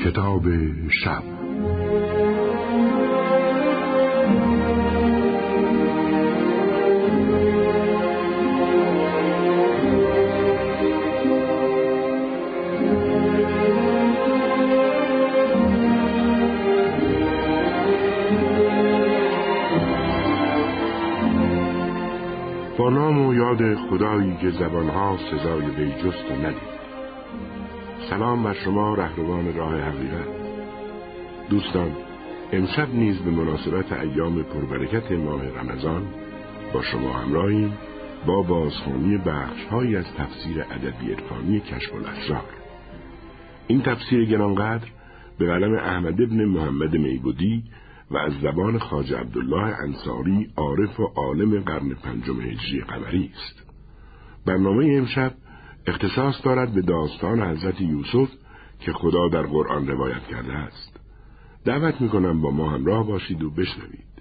کتاب شب. با نام و یاد خدایی که زبانها سزای وی جست و ندید. سلام بر شما رهروان راه حقیقت. دوستان، امشب نیز به مناسبت ایام پربرکت ماه رمضان با شما همراهیم با بازخوانی بخش‌هایی از تفسیر ادبی عرفانی کشف الاسرار. این تفسیر گرانقدر به قلم احمد بن محمد میبودی و از زبان خواجه عبدالله انصاری عارف و عالم قرن 5 هجری قمری است. برنامه امشب اختصاص دارد به داستان حضرت یوسف که خدا در قرآن روایت کرده است. دعوت می‌کنم با ما همراه باشید و بشنوید.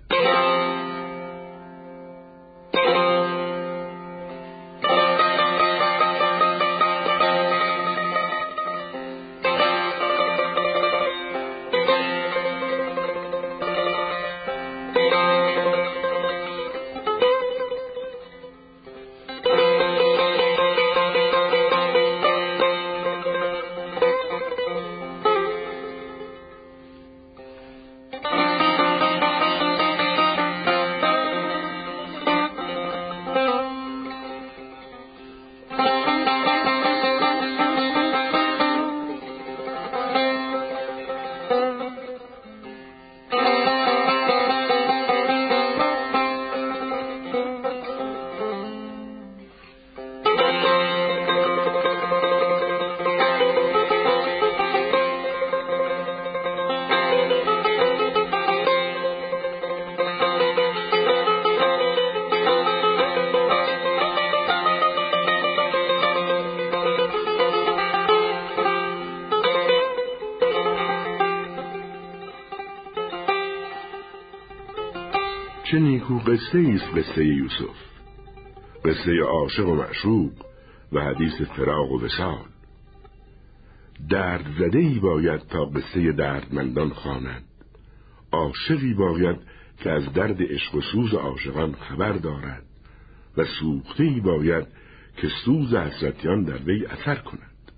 چه نیکو قصه ایست قصه یوسف، قصه عاشق و معشوق و حدیث فراق و وصال. درد زده ای باید تا قصه دردمندان خواند، عاشقی باید که از درد عشق و سوز عاشقان خبر دارد و سوخته ای باید که سوز حسرتیان در وی اثر کند.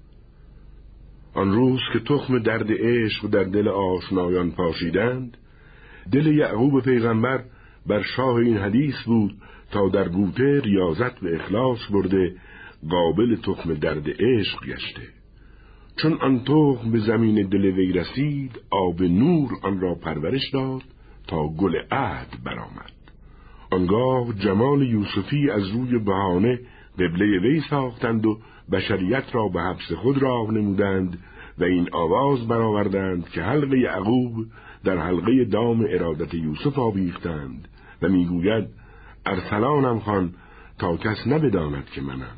آن روز که تخم درد عشق در دل آشنایان پاشیدند، دل یعقوب پیغمبر بر شاه این حدیث بود تا در بوته ریاضت و اخلاص برده قابل تخم درد عشق گشته. چون آن تخم به زمین دل وی رسید، آب نور آن را پرورش داد تا گل عهد برآمد. آنگاه جمال یوسفی از روی بهانه قبله وی ساختند و بشریت را به حبس خود راه نمودند و این آواز برآوردند که حلقه یعقوب در حلقه دام ارادت یوسف آویختند و میگوید ارسلانم خوان تا کس نبداند که منم.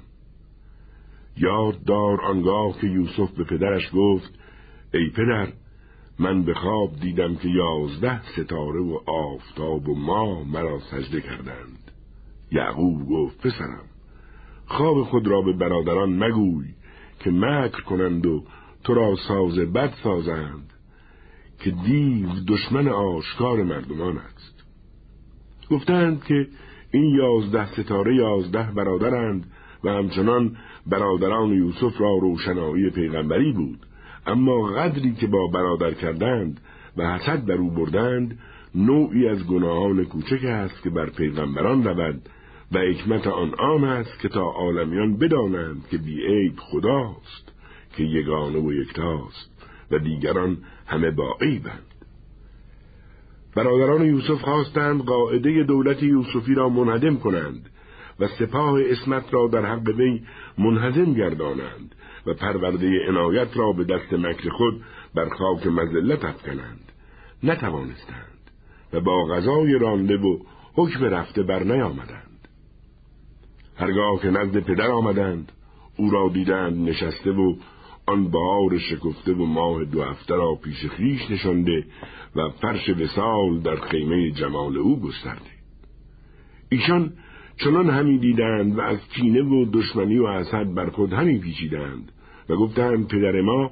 یاد دار آنگاه که یوسف به پدرش گفت ای پدر، من به خواب دیدم که 11 ستاره و آفتاب و ماه مرا سجده کردند. یعقوب گفت پسرم، خواب خود را به برادران مگوی که مکر کنند و تو را ساز بد سازند، که دیو دشمن آشکار مردمان است. گفتند که این 11 ستاره 11 برادرند و همچنان برادران یوسف را روشنایی پیغمبری بود، اما قدری که با برادر کردند و حسد در او بردند نوعی از گناهان کوچک است که بر پیغمبران رود و حکمت آن است که تا عالمیان بدانند که بی عیب خداست که یگانه و یکتاست و دیگران همه با عیبند. برادران یوسف خواستند قاعده دولت یوسفی را منهدم کنند و سپاه عصمت را در حق وی منهزم گردانند و پرورده عنایت را به دست مکر خود بر خاک مذلت افکنند. نتوانستند و با قضای رانده و حکم رفته بر نیامدند. هرگاه که نزد پدر آمدند، او را دیدند نشسته و آن بهار شکفته و ماه 2 هفته را پیش خویش نشانده و فرش وصال در خیمه جمال او گسترده. ایشان چنان همی دیدند و از کینه و دشمنی و حسد بر خود همی پیچیدند و گفتند پدر ما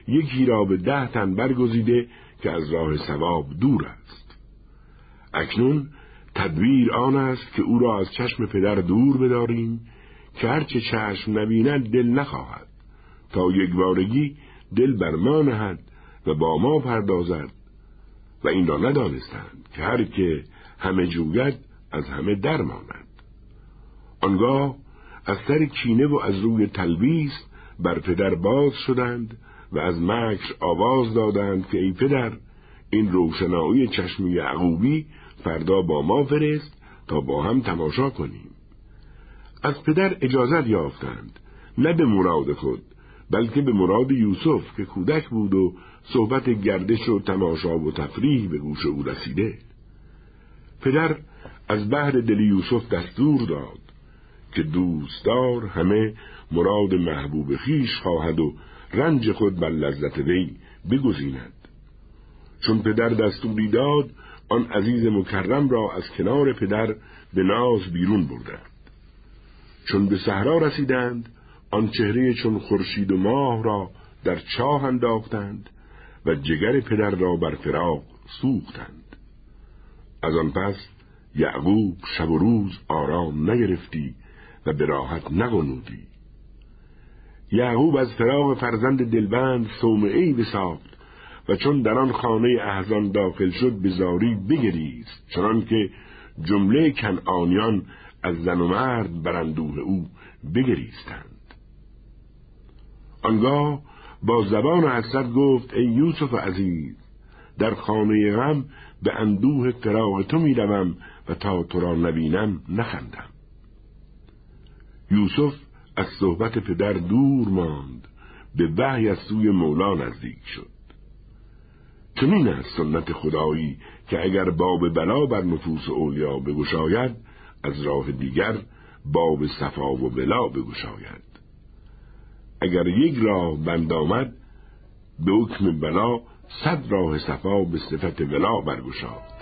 یکی را به 10 تن برگزیده که از راه ثواب دور است. اکنون تدبیر آن است که او را از چشم پدر دور بداریم که هرچه چشم نبیند دل نخواهد، تا یکبارگی دل بر ما نهد و با ما پردازد. و این را ندانستند که هر که همه جوید از همه درماند. آنگاه از سر کینه و از روی تلبیس بر پدر باز شدند و از مکر آواز دادند که ای پدر، این روشنایی چشم یعقوبی فردا با ما فرست تا با هم تماشا کنیم. از پدر اجازت یافتند، نه به مراد خود بلکه به مراد یوسف که کودک بود و صحبت گردش و تماشا و تفریح به گوش او رسیده. پدر از بهر دل یوسف دستور داد که دوستدار همه مراد محبوب خیش خواهد و رنج خود بر لذت وی بگزیند. چون پدر دستوری داد، آن عزیز مکرم را از کنار پدر به ناز بیرون بردند. چون به صحرا رسیدند، آن چهره چون خورشید و ماه را در چاه انداختند و جگر پدر را بر فراق سوختند. از آن پس یعقوب شب و روز آرام نگرفتی و به راحت نغنودی. یعقوب از فراق فرزند دلبند صومعه‌ای بساخت و چون در آن خانه احزان داخل شد به زاری بگریست، چنان که جمله کنعانیان از زن و مرد بر اندوه او بگریستند. آنگاه با زبان حسرت گفت ای یوسف عزیز، در خانه غم به اندوه فراق تو می روم و تا تو را نبینم نخندم. یوسف از صحبت پدر دور ماند، به وحی از سوی مولا نزدیک شد. چنین است سنت خدایی که اگر باب بلا بر نفوس اولیا بگشاید، از راه دیگر باب صفا و بلا بگشاید. اگر یک راه بند آمد، به حکم بلا 100 راه صفا به صفت ولا برگشاد.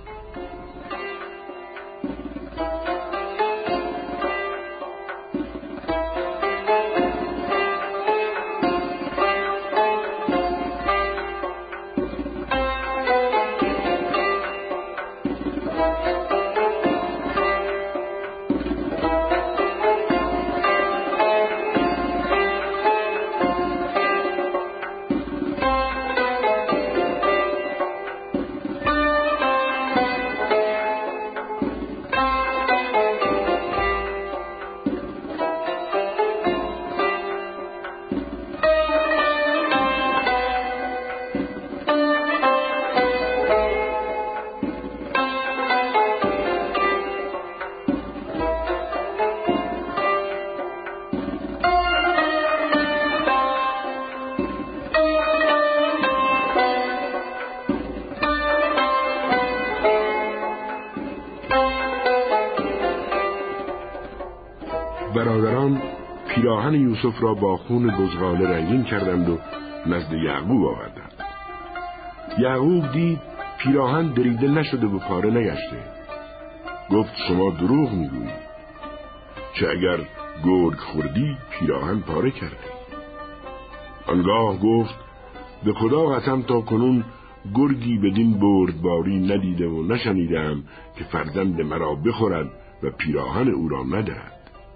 برادران پیراهن یوسف را با خون بزغاله رنگین کردند و نزد یعقوب آوردند. یعقوب دید پیراهن دریده نشده و پاره نگشته. گفت شما دروغ میگویید، چه اگر گرگ خوردی پیراهن پاره کردی. آنگاه گفت به خدا قسم تا کنون گرگی بدین بردباری ندیده و نشنیدم که فرزند مرا بخورد و پیراهن او را ندهد.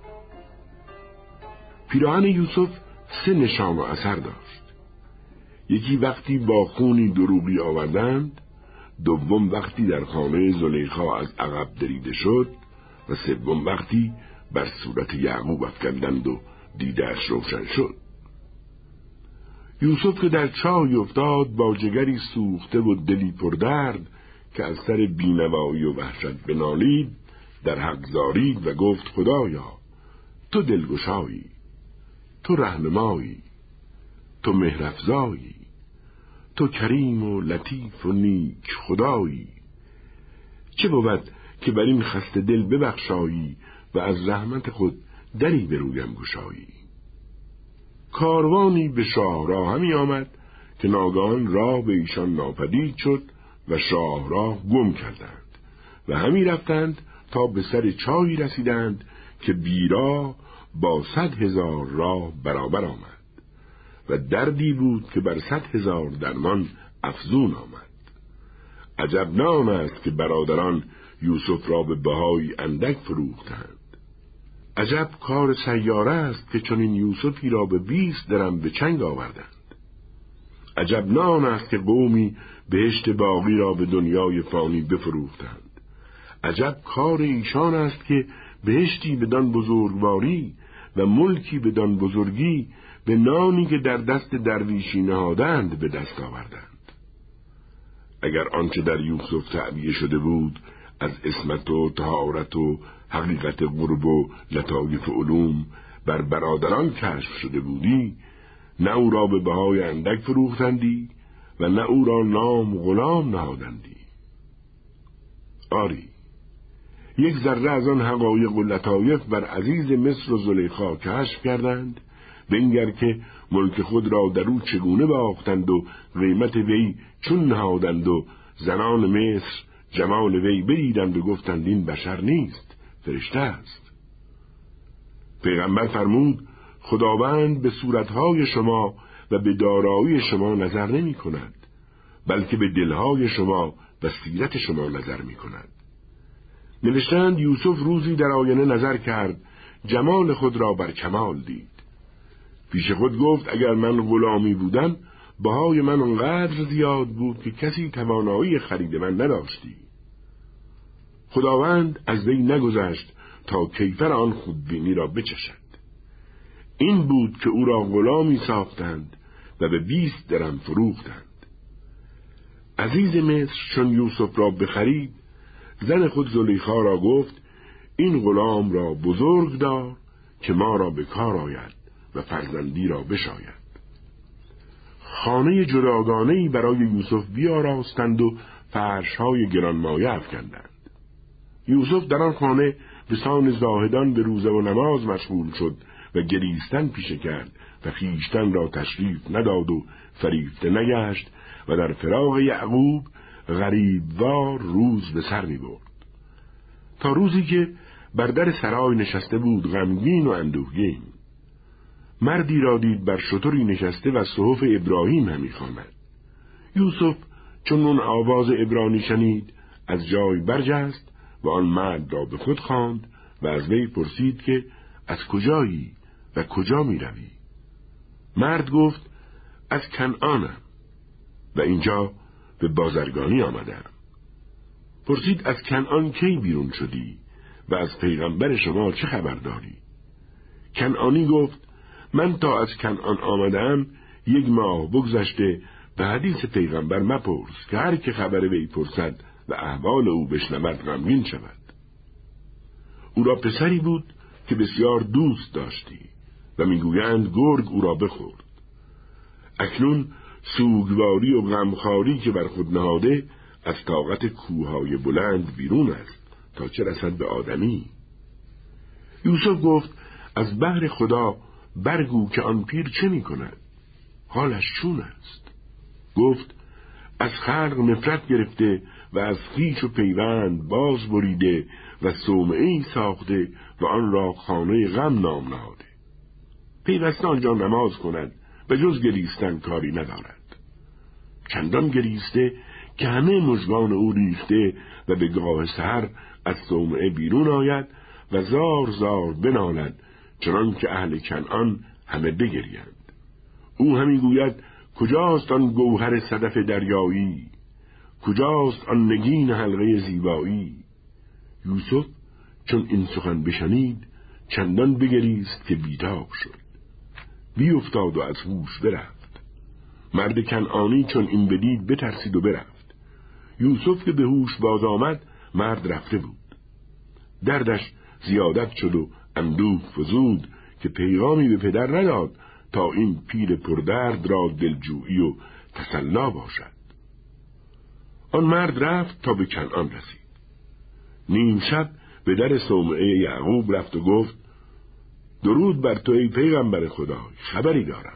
پیراهن یوسف 3 نشان و اثر داشت. یکی وقتی با خونی دروغی آوردند، دوم وقتی در خانه زلیخا از عقب دریده شد و سوم وقتی بر صورت یعقوب افکندند و دیده‌اش روشن شد. یوسف که در چاهی افتاد با جگری سوخته و دلی پردرد که از سر بینوایی و وحشت بنالید، در حق زارید و گفت خدایا تو دلگشایی، تو رهنمایی، تو مهرافزایی، تو کریم و لطیف و نیک خدایی. چه بود که بر این خسته دل ببخشایی و از رحمت خود دری به رویم گشایی. کاروانی به شاهراه همی آمد که ناگهان راه به ایشان ناپدید شد و شاهراه گم کردند و همی رفتند تا به سر چاهی رسیدند که بیراه با 100,000 راه برابر آمد و دردی بود که بر 100,000 درمان افزون آمد. عجب نه آن است که برادران یوسف را به بهای اندک فروختند. عجب کار سیاره است که چنین یوسفی را به 20 درم به چنگ آوردند. عجب نه آن است که قومی بهشت باقی را به دنیای فانی بفروختند. عجب کار ایشان است که بهشتی بدان بزرگواری و ملکی بدان بزرگی به نانی که در دست درویشی نهادند به دست آوردند. اگر آنچه در یوسف تعبیه شده بود از عصمت و طهارت و حقیقت قرب و لطایف علوم بر برادران کشف شده بودی، نه او را به بهای اندک فروختندی و نه او را نام غلام نهادندی. آری، یک ذره از آن حقایق و لطایف بر عزیز مصر و زلیخا کشف کردند، بنگر که ملک خود را در او چگونه باختند و قیمت وی چون نهادند و زنان مصر جمال وی بدیدند و گفتند این بشر نیست، فرشته است. پیغمبر فرمود خداوند به صورتهای شما و به دارایی شما نظر نمی کند، بلکه به دلهای شما و سیرت شما نظر می کند. نوشتند یوسف روزی در آینه نظر کرد، جمال خود را بر کمال دید. پیش خود گفت اگر من غلامی بودم بهای من انقدر زیاد بود که کسی توانایی خرید من نداشتی. خداوند از وی نگذشت تا کیفر آن خودبینی را بچشد. این بود که او را غلامی ساختند و به 20 درم فروختند. عزیز مصر چون یوسف را بخرید، زن خود زلیخا را گفت این غلام را بزرگ دار که ما را به کار آید و فرزندی را بشاید. خانه جداگانه‌ای برای یوسف بیاراستند و فرش‌های گرانمایه افکندند. یوسف در آن خانه به سان زاهدان به روزه و نماز مشغول شد و گریستن پیشه کرد و خویشتن را تشریف نداد و فریفته نگشت و در فراق یعقوب غریبوار روز به سر می برد. تا روزی که بر در سرای نشسته بود غمگین و اندوهگین. مردی را دید بر شتری نشسته و صحف ابراهیم همی خواند. یوسف چون اون آواز عبرانی شنید از جای برجست و آن مرد را به خود خواند و از وی پرسید که از کجایی و کجا می روی؟ مرد گفت از کنعانم و اینجا به بازرگانی آمدم. پرسید از کنعان کی بیرون شدی و از پیغمبر شما چه خبر داری؟ کنعانی گفت من تا از کنعان آمدم 1 ماه بگذشته و حدیث پیغمبر مپرس که هر که خبر وی پرسد و احوال او بشنود غمگین شود. او را پسری بود که بسیار دوست داشتی و میگویند گرگ او را بخورد. اکنون سوگواری و غمخواری که بر خود نهاده از طاقت کوههای بلند بیرون است تا چه رسد به آدمی. یوسف گفت از بهر خدا برگو که آن پیر چه می کند؟ حالش چون است؟ گفت از خلق نفرت گرفته و از خویش و پیوند باز بریده و صومعه‌ای ساخته و آن را خانه غم نام نهاده. پیوسته آنجا نماز کند و جز گریستن کاری ندارد. چندان گریسته که همه مژگان او ریخته و به گاه سحر از صومعه بیرون آید و زار زار بنالد، چنان که اهل کنعان همه بگریند. او همی گوید کجاست آن گوهر صدف دریایی؟ کجاست آن نگین حلقه زیبایی؟ یوسف چون این سخن بشنید چندان بگریست که بیتاب شد، بیفتاد و از هوش برفت. مرد کنعانی چون این بدید بترسید و برفت. یوسف که به هوش باز آمد مرد رفته بود. دردش زیادت شد و اندوه فزود که پیغامی به پدر نداد تا این پیر پردرد را دلجویی و تسلا باشد. آن مرد رفت تا به کنعان رسید. نیم شب به در صومعه یعقوب رفت و گفت درود بر تو ای پیغمبر خدا، خبری دارم.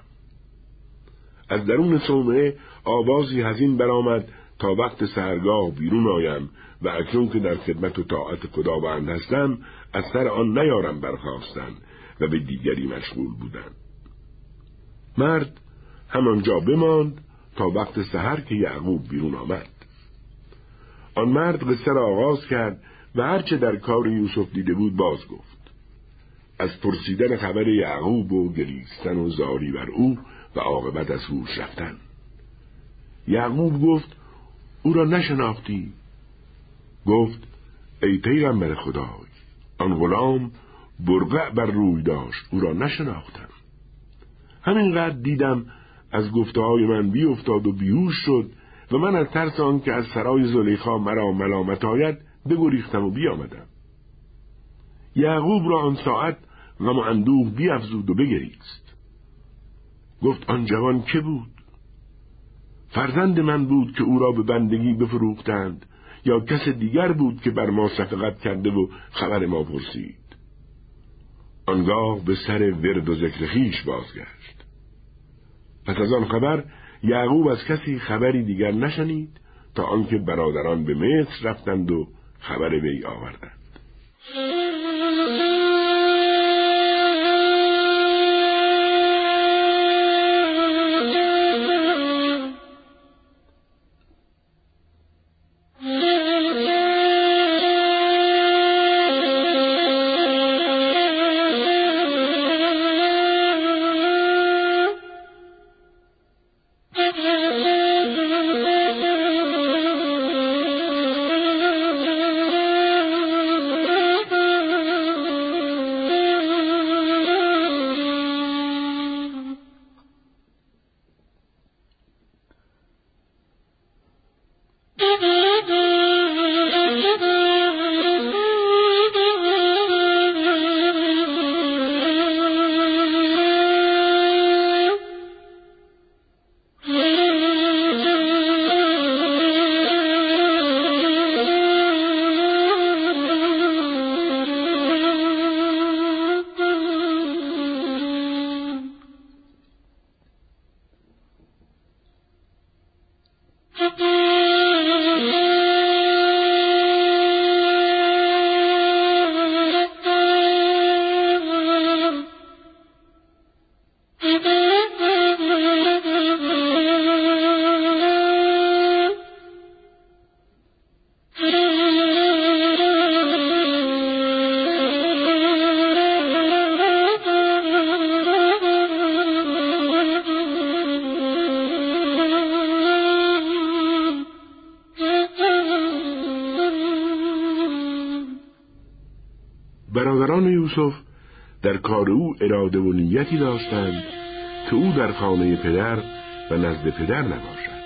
از درون صومعه آوازی حزین برآمد تا وقت سحرگاه بیرون آیم و اکنون که در خدمت و طاعت خداوند هستم از سر آن نیارم برخاستن و به دیگری مشغول بودن. مرد همانجا بماند تا وقت سحر که یعقوب بیرون آمد. آن مرد قصه را آغاز کرد و هرچه در کار یوسف دیده بود باز گفت. از پرسیدن خبر یعقوب و گریستن و زاری بر او و عاقبت از هوش رفتن. یعقوب گفت او را نشناختی؟ گفت ای پیغمبر خدای، آن غلام برقع بر روی داشت، او را نشناختم. همینقدر دیدم از گفته‌های من بیفتاد و بیهوش شد و من از ترس آن که از سرای زلیخا مرا ملامت آید بگریختم و بیامدم. یعقوب را آن ساعت غم و اندوه بیفزود و بگریست. گفت آن جوان که بود؟ فرزند من بود که او را به بندگی بفروختند یا کس دیگر بود که بر ما شفقت کرده و خبر ما پرسید؟ آنگاه به سر ورد و ذکر خویش بازگشت. پس از آن خبر یعقوب از کسی خبری دیگر نشنید تا آنکه برادران به مصر رفتند و خبر وی آوردند. برادران یوسف در کار او اراده و نیتی داشتند که او در خانه پدر و نزد پدر نباشد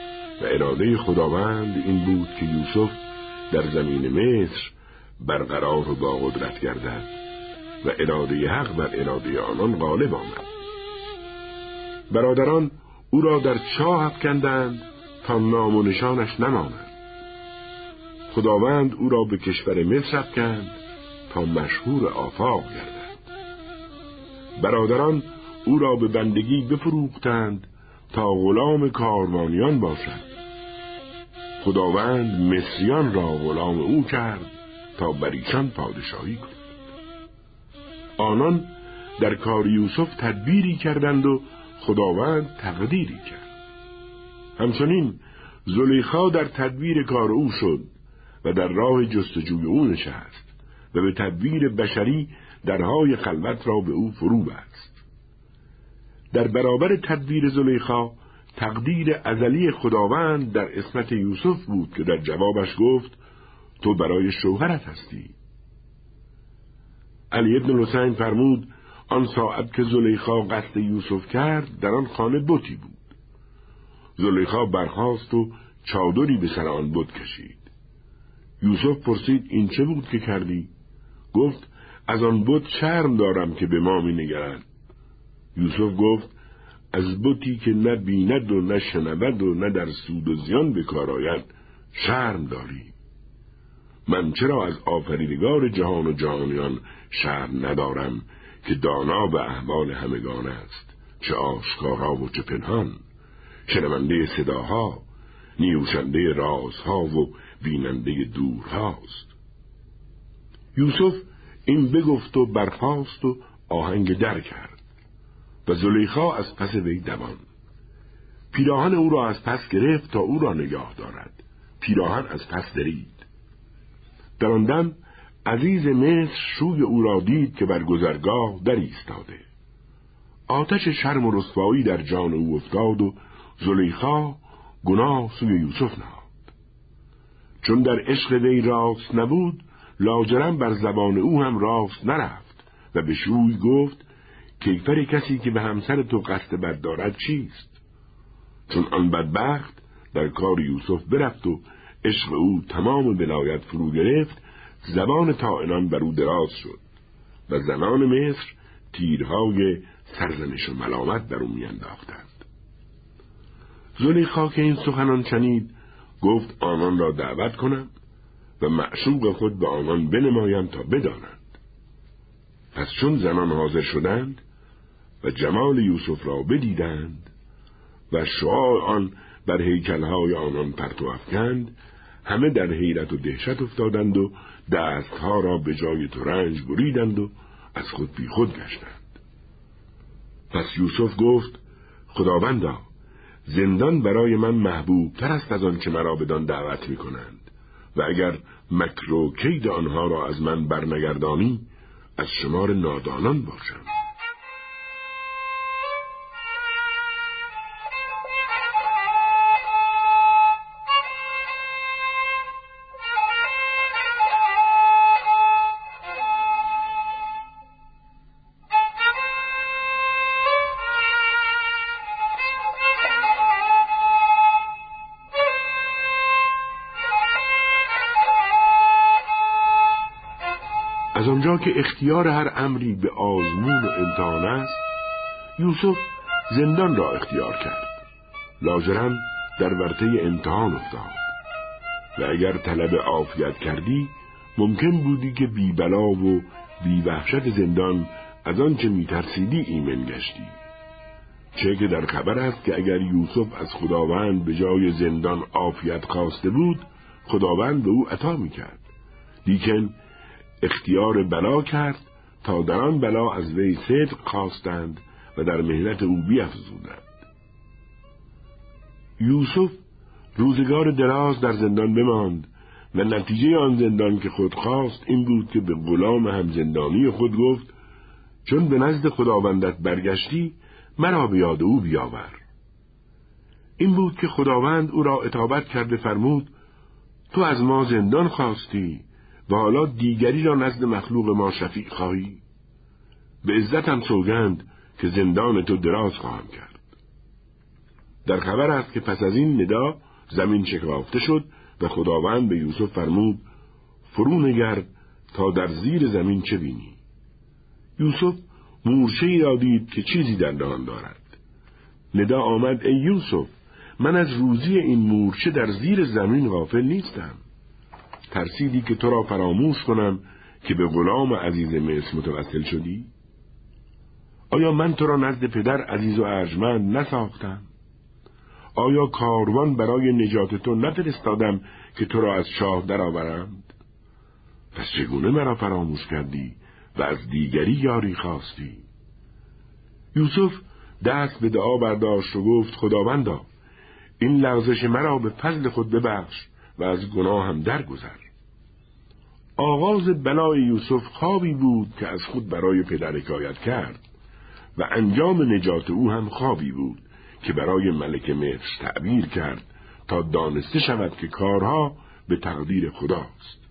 و اراده خداوند این بود که یوسف در زمین مصر برقرار و با قدرت گردد و اراده حق بر اراده آنان غالب آمد. برادران او را در چاه افکندند تا نام و نشانش نماند. خداوند او را به کشور مصر افکند تا مشهور آفاق گردد. برادران او را به بندگی بفروختند تا غلام کاروانیان باشد. خداوند مصریان را غلام او کرد تا بر ایشان پادشاهی کند. آنان در کار یوسف تدبیری کردند و خداوند تقدیری کرد. همچنین زلیخا در تدبیر کار او شد و در راه جستجوی او نشست و به تدبیر بشری درهای خلوت را به او فرو بست. در برابر تدبیر زلیخا تقدیر ازلی خداوند در عصمت یوسف بود که در جوابش گفت تو برای شوهرت هستی. علی ابن الحسین فرمود آن ساعت که زلیخا قصد یوسف کرد در آن خانه بتی بود. زلیخا برخاست و چادری به سر آن بت کشید. یوسف پرسید این چه بود که کردی؟ گفت از آن بت شرم دارم که به ما می نگرد. یوسف گفت از بتی که نه بیند و نه شنود و نه در سود و زیان بکار آید شرم داری. من چرا از آفریدگار جهان و جهانیان شرم ندارم که دانا به احوال همگان است، چه آشکارا و چه پنهان، شنونده صداها، نیوشنده رازها و بیننده دورهاست. یوسف این بگفت و برخاست و آهنگ در کرد و زلیخا از پس وی دوان. پیراهن او را از پس گرفت تا او را نگاه دارد. پیراهن از پس درید. در آن دم عزیز مصر شوی او را دید که بر گذرگاه در ایستاده. آتش شرم و رسوایی در جان او افتاد و زلیخا گناه سوی یوسف نهاد. چون در عشق وی راست نبود، لاجرم بر زبان او هم راست نرفت و به شوی گفت کیفر کسی که به همسر تو قصد بد دارد چیست؟ چون آن بدبخت در کار یوسف برفت و عشق او تمام ولایت فرو گرفت، زبان طاعنان بر او دراز شد و زنان مصر تیرهای سرزنش و ملامت بر او میانداختند. زلیخا که این سخنان شنید گفت آنان را دعوت کنم و معشوق خود به آنان بنمایم تا بدانند. پس چون زنان حاضر شدند و جمال یوسف را بدیدند و شعاع آن بر هیکلهای آنان پرتو افکند، همه در حیرت و دهشت افتادند و دستها را به جای ترنج بریدند و از خود بی خود گشتند. پس یوسف گفت خداوندا، زندان برای من محبوب تر است از آن که مرا بدان دعوت می کنند و اگر مکر و کید آنها را از من برنگردانی از شمار نادانان باشم. از آنجا که اختیار هر امری به آزمون و امتحان است، یوسف زندان را اختیار کرد. لاجرم در ورطه امتحان افتاد و اگر طلب عافیت کردی ممکن بودی که بی بلا و بی وحشت زندان از آنچه می ترسیدی ایمن گشتی. چه که در خبر است که اگر یوسف از خداوند به جای زندان عافیت خواسته بود، خداوند به او عطا می کرد، لیکن اختیار بلا کرد تا در آن بلا از وی صدق خواستند و در مهنت او بیفزودند. یوسف روزگار دراز در زندان بماند و نتیجه آن زندان که خود خواست این بود که به غلام همزندانی خود گفت چون به نزد خداوندت برگشتی مرا به یاد او بیاور. این بود که خداوند او را اطابت کرده فرمود تو از ما زندان خواستی و حالا دیگری را نزد مخلوق ما شفیع خواهی؟ به عزتم سوگند که زندان تو دراز خواهم کرد. در خبر است که پس از این ندا زمین شکافته شد و خداوند به یوسف فرمود فرو نگر تا در زیر زمین چه بینی. یوسف مورچه‌ای را دید که چیزی در دهان دارد. ندا آمد ای یوسف، من از روزی این مورچه در زیر زمین غافل نیستم. ترسیدی که تو را فراموش کنم که به غلام عزیز مصر متوسل شدی؟ آیا من تو را نزد پدر عزیز و ارجمند نساختم؟ آیا کاروان برای نجات تو نفرستادم که تو را از شاه درآورند؟ پس چگونه مرا فراموش کردی و از دیگری یاری خواستی؟ یوسف دست به دعا برداشت و گفت خداوندا، این لغزش مرا به فضل خود ببخش و از گناهم درگذر. آغاز بلای یوسف خوابی بود که از خود برای پدر حکایت کرد و انجام نجات او هم خوابی بود که برای ملک مصر تعبیر کرد تا دانسته شود که کارها به تقدیر خداست.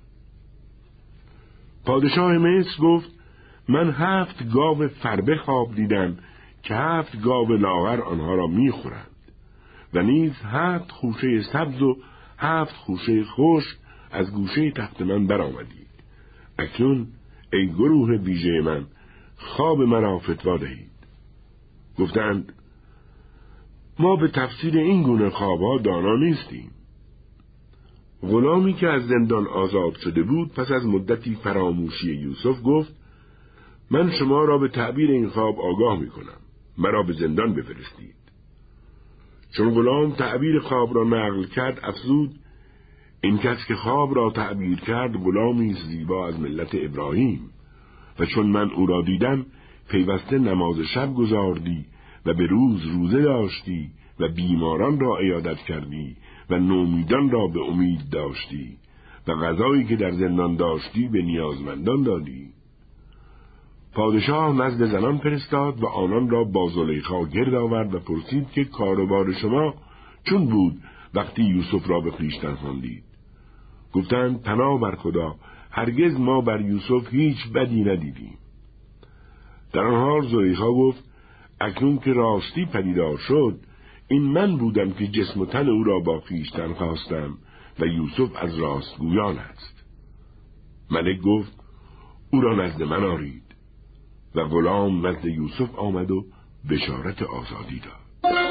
پادشاه مصر گفت من 7 گاو فربه خواب دیدم که 7 گاو لاغر آنها را میخورند و نیز 7 خوشه سبز و 7 خوشه خشک از گوشه تخت من برآمدی. اکنون ای گروه ویژه من خواب مرا فتوا دهید. گفتند ما به تفسیر این گونه خوابها دانا نیستیم. غلامی که از زندان آزاد شده بود پس از مدتی فراموشی یوسف گفت من شما را به تعبیر این خواب آگاه می کنم، مرا به زندان بفرستید. چون غلام تعبیر خواب را نقل کرد افزود این کس که خواب را تعبیر کرد غلامی زیبا از ملت ابراهیم و چون من او را دیدم پیوسته نماز شب گزاردی و به روز روزه داشتی و بیماران را عیادت کردی و نومیدان را به امید داشتی و غذایی که در زندان داشتی به نیازمندان دادی. پادشاه نزد زنان فرستاد و آنان را با زلیخا گرد آورد و پرسید که کار و بار شما چون بود وقتی یوسف را به خویشتن خواندید؟ گفتند پناه بر خدا، هرگز ما بر یوسف هیچ بدی ندیدیم. در آن حال زلیخا گفت اکنون که راستی پدیدار شد، این من بودم که جسم و تن او را با خویشتن خواستم و یوسف از راستگویان است. ملک گفت او را نزد من آرید و غلام نزد یوسف آمد و بشارت آزادی داد.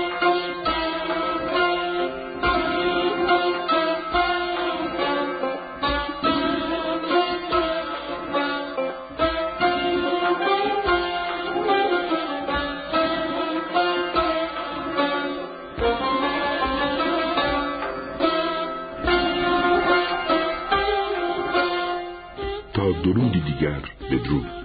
تا درودی دیگر بدرود.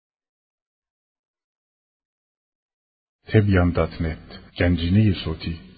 تبیان.net گنجینه صوتی